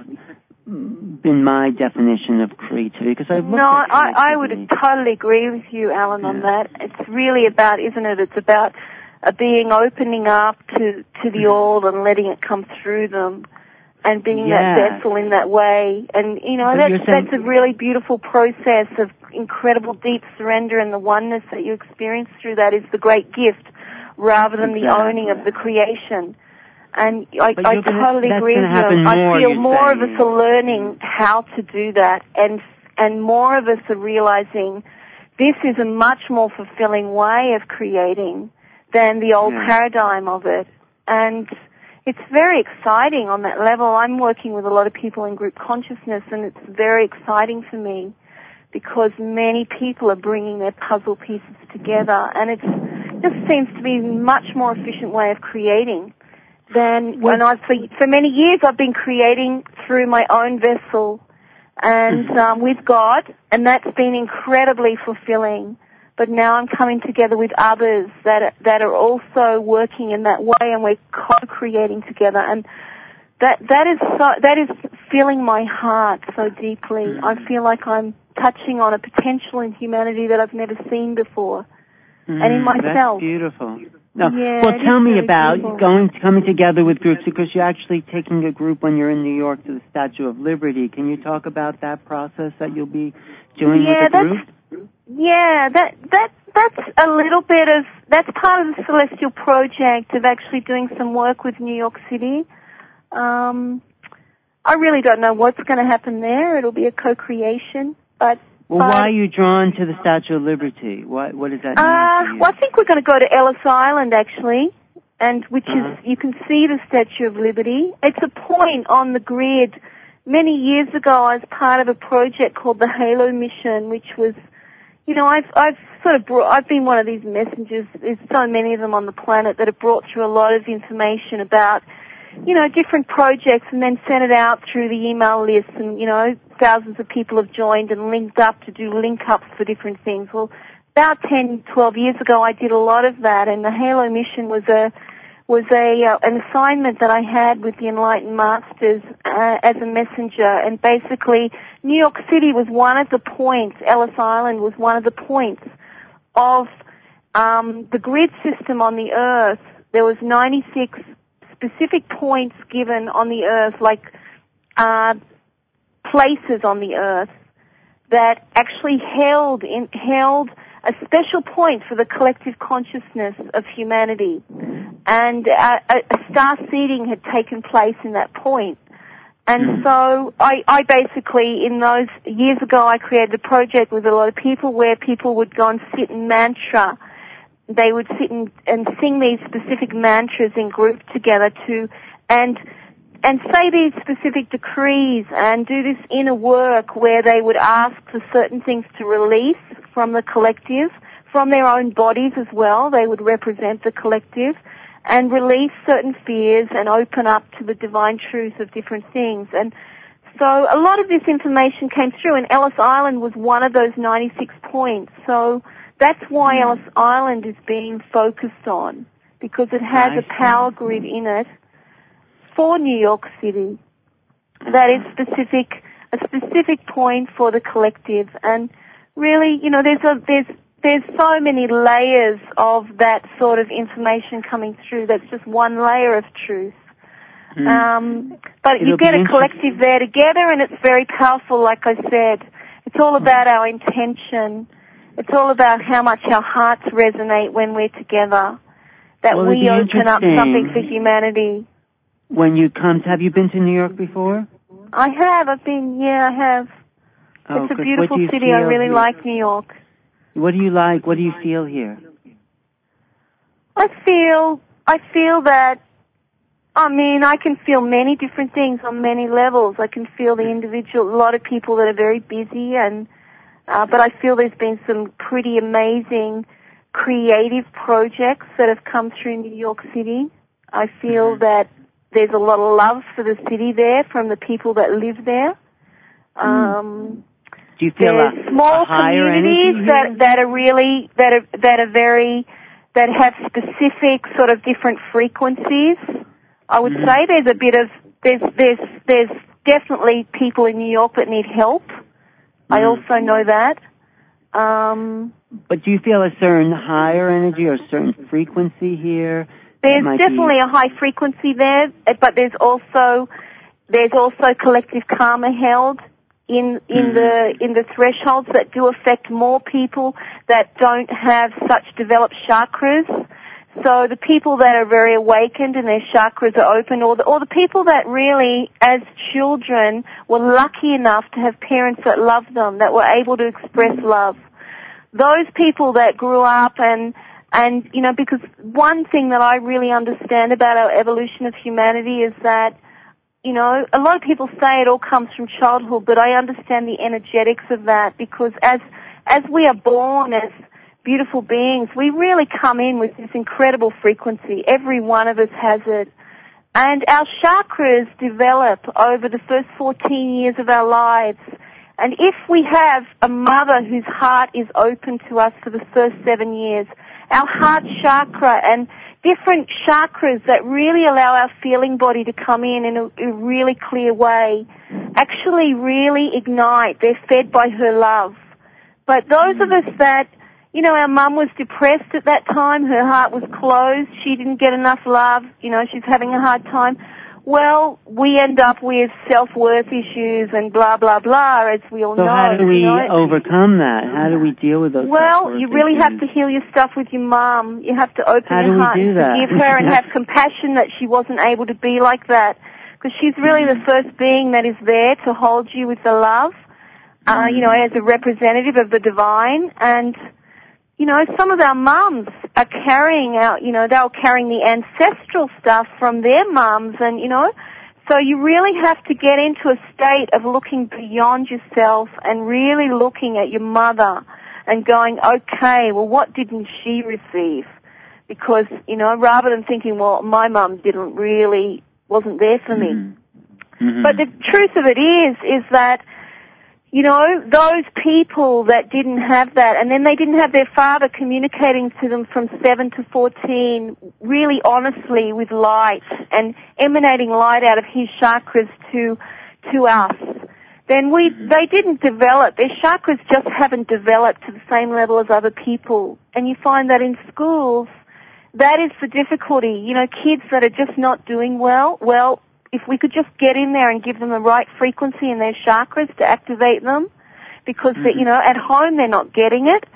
been my definition of creativity, because I've looked no, at creativity. I, I would totally agree with you, Alan, yeah. on that. It's really about, isn't it? It's about a being opening up to to the all and letting it come through them, and being yeah. that vessel in that way. And, you know, that's, saying- that's a really beautiful process of incredible deep surrender, and the oneness that you experience through that is the great gift rather than exactly. the owning of the creation. And I, I totally gonna, agree with you. I feel more of us are learning how to do that, and and more of us are realizing this is a much more fulfilling way of creating than the old yeah. paradigm of it. And it's very exciting on that level. I'm working with a lot of people in group consciousness, and it's very exciting for me because many people are bringing their puzzle pieces together, and it's, it just seems to be a much more efficient way of creating than when I, for, for many years I've been creating through my own vessel and mm-hmm. um, with God, and that's been incredibly fulfilling. But now I'm coming together with others that are, that are also working in that way, and we're co-creating together, and that that is so, that is filling my heart so deeply. Mm-hmm. I feel like I'm touching on a potential in humanity that I've never seen before, mm-hmm. and in myself. That's beautiful. No. Yeah, well, tell me really about beautiful. going coming together with groups, because you're actually taking a group when you're in New York to the Statue of Liberty. Can you talk about that process that you'll be doing yeah, with the group? That's, yeah, that that that's a little bit of that's part of the Celestial Project of actually doing some work with New York City. Um, I really don't know what's going to happen there. It'll be a co-creation, but. Well, but, why are you drawn to the Statue of Liberty? What, what does that mean uh, to you? Well, I think we're going to go to Ellis Island, actually, and which uh-huh. is, you can see the Statue of Liberty. It's a point on the grid. Many years ago, I was part of a project called the Halo Mission, which was, you know, I've, I've sort of brought, I've been one of these messengers. There's so many of them on the planet that have brought through a lot of information about, you know, different projects, and then sent it out through the email list, and, you know, thousands of people have joined and linked up to do link-ups for different things. Well, about ten, twelve years ago, I did a lot of that, and the Halo Mission was a was a uh, an assignment that I had with the Enlightened Masters uh, as a messenger, and basically New York City was one of the points, Ellis Island was one of the points of um, the grid system on the Earth. There was ninety-six specific points given on the Earth, like uh, places on the Earth that actually held in, held a special point for the collective consciousness of humanity, and uh, a, a star seeding had taken place in that point. And so I, I basically, in those years ago, I created a project with a lot of people where people would go and sit in mantra. They would sit and, and sing these specific mantras in group together to, and and say these specific decrees and do this inner work where they would ask for certain things to release from the collective, from their own bodies as well. They would represent the collective and release certain fears and open up to the divine truth of different things. And so a lot of this information came through, and Ellis Island was one of those ninety-six points. So that's why Ellis Island is being focused on, because it has a power grid in it for New York City that is specific, a specific point for the collective. And really, you know, there's a, there's there's so many layers of that sort of information coming through. That's just one layer of truth. Mm. Um, but It'll you get a collective there together, and it's very powerful. Like I said, it's all about our intention. It's all about how much our hearts resonate when we're together, that well, we open up something for humanity. When you come, to, have you been to New York before? I have. I've been, yeah, I have. Oh, it's a beautiful city. I really here? like New York. What do you like? What do you feel here? I feel, I feel that, I mean, I can feel many different things on many levels. I can feel the individual, a lot of people that are very busy, and uh, but I feel there's been some pretty amazing creative projects that have come through New York City. I feel mm-hmm. that there's a lot of love for the city there from the people that live there. Um, Do you feel there's a, small a higher communities that that are really that are that are very that have specific sort of different frequencies. I would mm-hmm. say there's a bit of there's there's there's definitely people in New York that need help. Mm-hmm. I also know that. Um, but do you feel a certain higher energy or a certain frequency here? There's definitely be... a high frequency there, but there's also there's also collective karma held in in mm. the in the thresholds that do affect more people that don't have such developed chakras. So the people that are very awakened and their chakras are open, or the, or the people that really, as children, were lucky enough to have parents that loved them, that were able to express love. Those people that grew up and, and, you know, because one thing that I really understand about our evolution of humanity is that, you know, a lot of people say it all comes from childhood, but I understand the energetics of that, because as, as we are born as beautiful beings, we really come in with this incredible frequency. Every one of us has it. And our chakras develop over the first fourteen years of our lives. And if we have a mother whose heart is open to us for the first seven years, our heart chakra and different chakras that really allow our feeling body to come in in a, a really clear way actually really ignite. They're fed by her love. But those of us that, you know, our mum was depressed at that time, her heart was closed, she didn't get enough love, you know, she's having a hard time. Well, we end up with self-worth issues and blah, blah, blah, as we all so know. So how do we you know? overcome that? How do we deal with those Well, you really issues? have to heal your stuff with your mum. You have to open how your heart and that? forgive her and have compassion that she wasn't able to be like that. Because she's really mm. the first being that is there to hold you with the love, uh, mm. you know, as a representative of the divine. And you know, some of our mums are carrying out, you know, they're carrying the ancestral stuff from their mums, and, you know, so you really have to get into a state of looking beyond yourself and really looking at your mother and going, okay, well, what didn't she receive? Because, you know, rather than thinking, well, my mum didn't really, wasn't there for me. Mm-hmm. But the truth of it is, is that, you know, those people that didn't have that, and then they didn't have their father communicating to them from seven to fourteen really honestly with light and emanating light out of his chakras to to us, then we they didn't develop. Their chakras just haven't developed to the same level as other people. And you find that in schools, that is the difficulty. You know, kids that are just not doing well, well, if we could just get in there and give them the right frequency in their chakras to activate them, because, mm-hmm. you know, at home they're not getting it,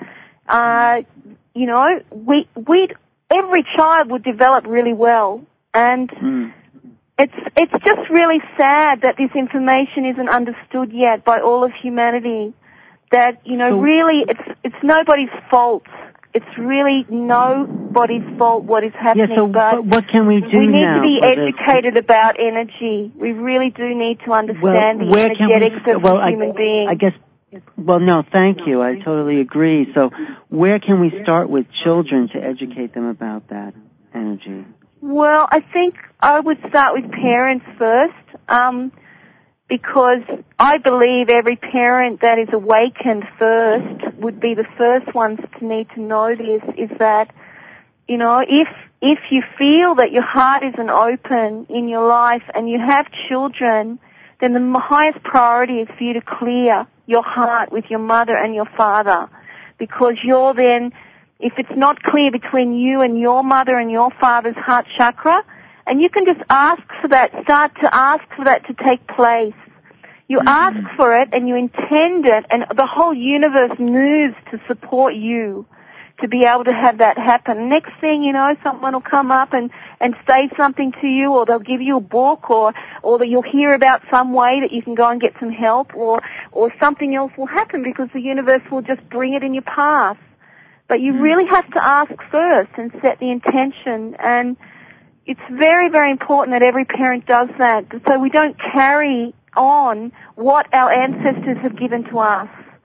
uh, you know, we, we'd, every child would develop really well. And mm. it's, it's just really sad that this information isn't understood yet by all of humanity. That, you know, so, really it's, it's nobody's fault. It's really nobody's fault what is happening, yeah, so but what can we do we need now to be this? educated about energy. We really do need to understand well, the energetics we, of well, human I, beings. I guess, well, no, thank you. I totally agree. So where can we start with children to educate them about that energy? Well, I think I would start with parents first. Um, Because I believe every parent that is awakened first would be the first ones to need to know this, is that, you know, if if you feel that your heart isn't open in your life and you have children, then the highest priority is for you to clear your heart with your mother and your father. Because you're then, if it's not clear between you and your mother and your father's heart chakra, and you can just ask for that, start to ask for that to take place. You mm-hmm. ask for it and you intend it, and the whole universe moves to support you to be able to have that happen. Next thing you know, someone will come up and, and say something to you, or they'll give you a book, or, or that you'll hear about some way that you can go and get some help, or, or something else will happen because the universe will just bring it in your path. But you really have to ask first and set the intention, and it's very, very important that every parent does that, so we don't carry on what our ancestors have given to us.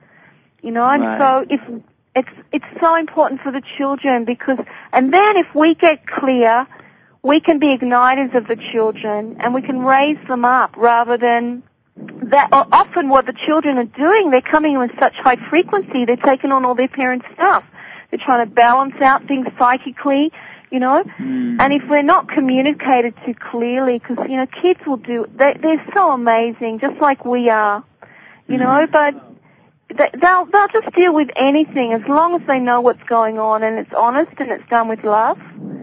You know, and right. so if it's it's so important for the children, because, and then if we get clear, we can be igniters of the children and we can raise them up rather than that. Often what the children are doing, they're coming in with such high frequency, they're taking on all their parents' stuff. They're trying to balance out things psychically, you know, mm. and if we're not communicated to clearly, because, you know, kids will do, they, they're so amazing, just like we are, you mm. know, but they, they'll, they'll just deal with anything as long as they know what's going on and it's honest and it's done with love.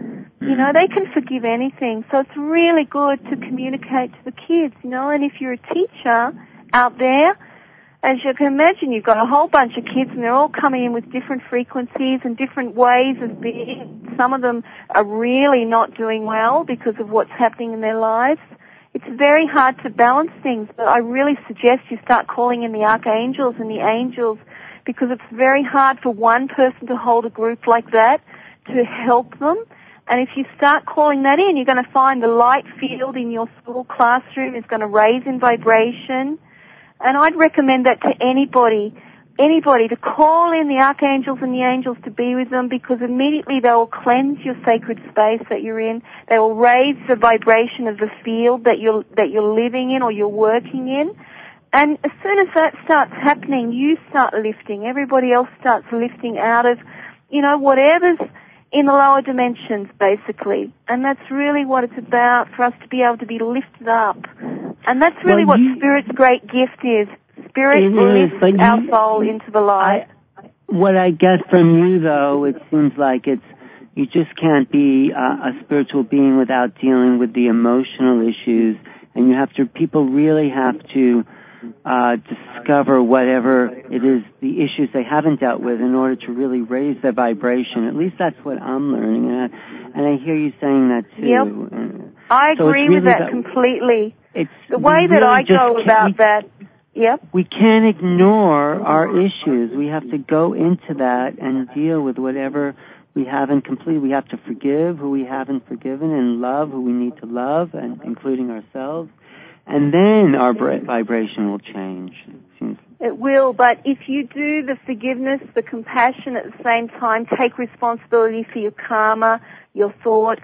You know, they can forgive anything. So it's really good to communicate to the kids, you know, and if you're a teacher out there, as you can imagine, you've got a whole bunch of kids and they're all coming in with different frequencies and different ways of being. Some of them are really not doing well because of what's happening in their lives. It's very hard to balance things, but I really suggest you start calling in the archangels and the angels, because it's very hard for one person to hold a group like that to help them. And if you start calling that in, you're going to find the light field in your school classroom is going to raise in vibration. And I'd recommend that to anybody, anybody, to call in the archangels and the angels to be with them, because immediately they will cleanse your sacred space that you're in. They will raise the vibration of the field that you're, that you're living in or you're working in. And as soon as that starts happening, you start lifting. Everybody else starts lifting out of, you know, whatever's in the lower dimensions, basically. And that's really what it's about, for us to be able to be lifted up. And that's really well, what you, Spirit's great gift is. Spirit lifts is, our you, soul into the light. I, what I get from you, though, it seems like it's, you just can't be uh, a spiritual being without dealing with the emotional issues. And you have to, people really have to uh, discover whatever it is, the issues they haven't dealt with, in order to really raise their vibration. At least that's what I'm learning. And I, and I hear you saying that, too. Yep. And I so agree really with that, that completely. It's the way really that I go about we, that, yep. We can't ignore our issues. We have to go into that and deal with whatever we haven't completed. We have to forgive who we haven't forgiven and love who we need to love, and including ourselves. And then our vibration will change. It seems. It will, but if you do the forgiveness, the compassion at the same time, take responsibility for your karma, your thoughts,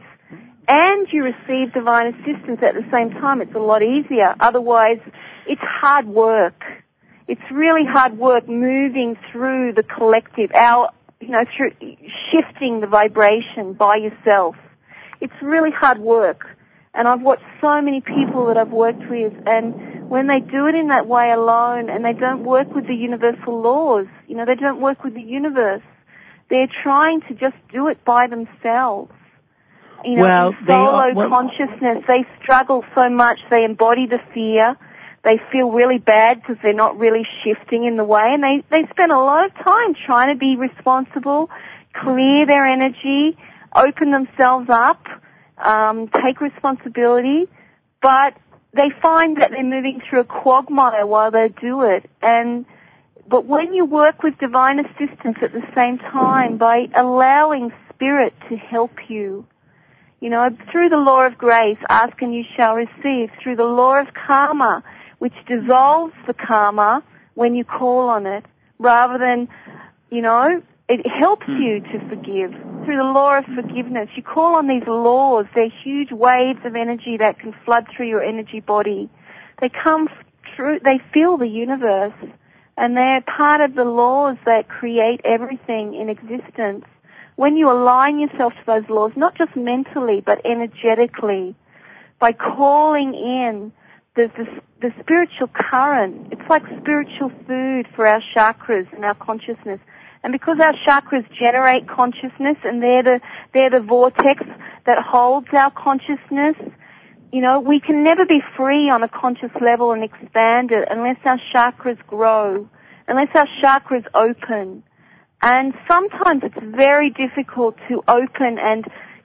and you receive divine assistance at the same time, it's a lot easier. Otherwise, it's hard work. It's really hard work moving through the collective, our, you know, through shifting the vibration by yourself. It's really hard work. And I've watched so many people that I've worked with, and when they do it in that way alone, and they don't work with the universal laws, you know, they don't work with the universe, they're trying to just do it by themselves. You know, well, in solo well, consciousness, they struggle so much, they embody the fear, they feel really bad because they're not really shifting in the way, and they, they spend a lot of time trying to be responsible, clear their energy, open themselves up, um, take responsibility, but they find that they're moving through a quagmire while they do it. And but when you work with divine assistance at the same time, by allowing Spirit to help you, you know, through the law of grace, ask and you shall receive, through the law of karma, which dissolves the karma when you call on it, rather than, you know, it helps you to forgive. Through the law of forgiveness, you call on these laws. They're huge waves of energy that can flood through your energy body. They come through, they fill the universe, and they're part of the laws that create everything in existence. When you align yourself to those laws, not just mentally, but energetically, by calling in the, the, the spiritual current, it's like spiritual food for our chakras and our consciousness. And because our chakras generate consciousness, and they're the, they're the vortex that holds our consciousness, you know, we can never be free on a conscious level and expand it unless our chakras grow, unless our chakras open. And sometimes it's very difficult to open and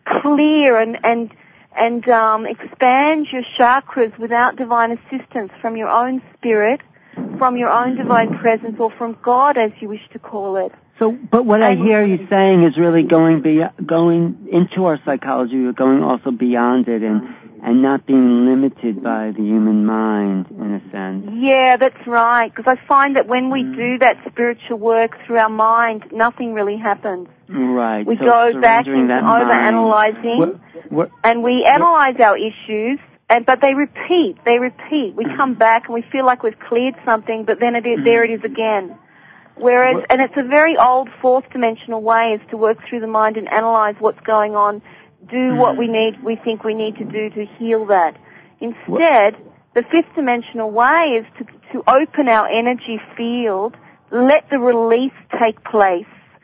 clear and, and, and, um, expand your chakras without divine assistance from your own spirit, from your own divine presence, or from God, as you wish to call it. So, but what I hear you saying is really going be, going into our psychology, but going also beyond it, and and not being limited by the human mind, in a sense. Yeah, that's right. Because I find that when we mm. do that spiritual work through our mind, nothing really happens. Right. We so go back into over-analyzing, we're, we're, and we analyze our issues. And but they repeat, they repeat. We come back and we feel like we've cleared something, but then it is, there it is again. Whereas, and it's a very old fourth dimensional way, is to work through the mind and analyze what's going on, do what we need, we think we need to do to heal that. Instead, the fifth dimensional way is to, to open our energy field, let the release take place.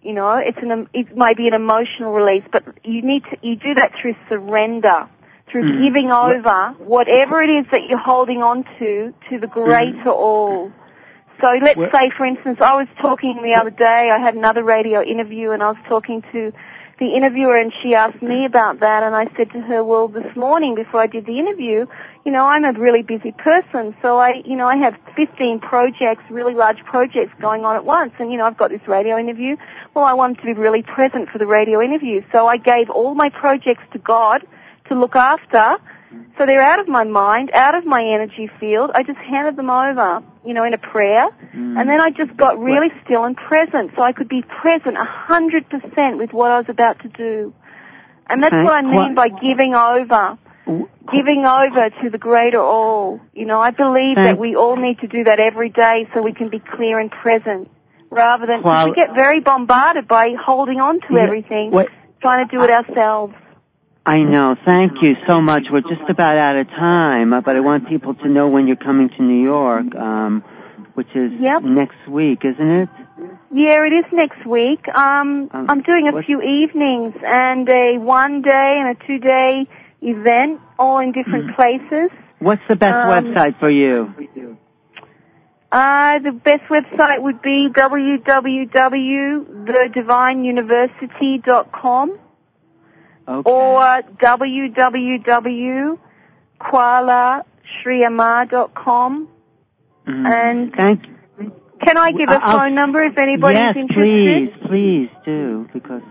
You know, it's an, it might be an emotional release, but you need to, you do that through surrender, through mm. giving over whatever it is that you're holding on to, to the greater mm. all. So let's what? say, for instance, I was talking the other day, I had another radio interview, and I was talking to the interviewer, and she asked me about that, and I said to her, well, this morning before I did the interview, you know, I'm a really busy person, so I, you know, I have fifteen projects, really large projects going on at once, and, you know, I've got this radio interview. Well, I wanted to be really present for the radio interview, so I gave all my projects to God to look after, so they're out of my mind, out of my energy field. I just handed them over, you know, in a prayer, mm. and then I just got really what? still and present, so I could be present a hundred percent with what I was about to do. And that's okay. what I mean what? by giving over. Giving over to the greater all. You know, I believe Thanks. that we all need to do that every day so we can be clear and present, rather than, because we get very bombarded by holding on to yeah. everything, what? trying to do it ourselves. I know. Thank you so much. We're just about out of time, uh, but I want people to know when you're coming to New York, um, which is yep. next week, isn't it? Yeah, it is next week. Um, um I'm doing a few evenings and a one day and a two day event, all in different mm. places. What's the best um, website for you? Uh, the best website would be w w w dot the divine university dot com okay. or w w w dot kuala sri amma dot com. Mm. And Thank you. Can I give a I'll, phone number if anybody's yes, interested? Yes, please, please do, because...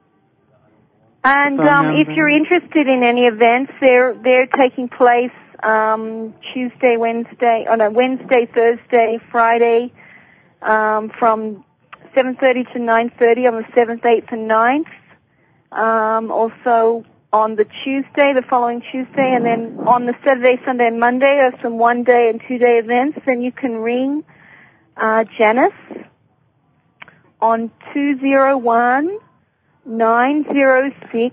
And um, if you're interested in any events, they're they're taking place um, Tuesday, Wednesday, oh no, Wednesday, Thursday, Friday, um, from seven thirty to nine thirty on the seventh, eighth, and ninth. Um, also on the Tuesday, the following Tuesday, and then on the Saturday, Sunday, and Monday, there are some one-day and two-day events. Then you can ring uh, Janice on two zero one. nine zero six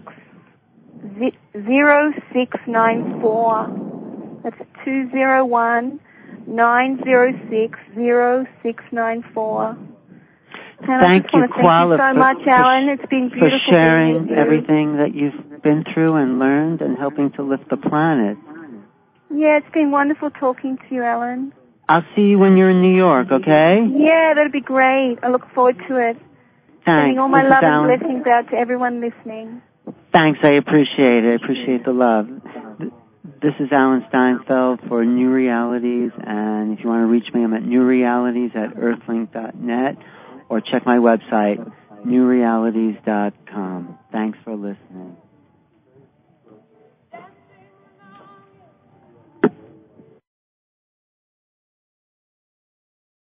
zero six nine four. That's two zero one nine zero six zero six nine four. And thank I just you, want to Kuala, thank you so for, much, for, Alan. It's been beautiful for sharing being with you. everything that you've been through and learned and helping to lift the planet. Yeah, it's been wonderful talking to you, Alan. I'll see you when you're in New York, okay? Yeah, that'd be great. I look forward to it. Thanks. Sending all my this love and blessings out to everyone listening. Thanks, I appreciate it. I appreciate the love. This is Alan Steinfeld for New Realities, and if you want to reach me, I'm at newrealities at earthlink dot net, or check my website, new realities dot com. Thanks for listening.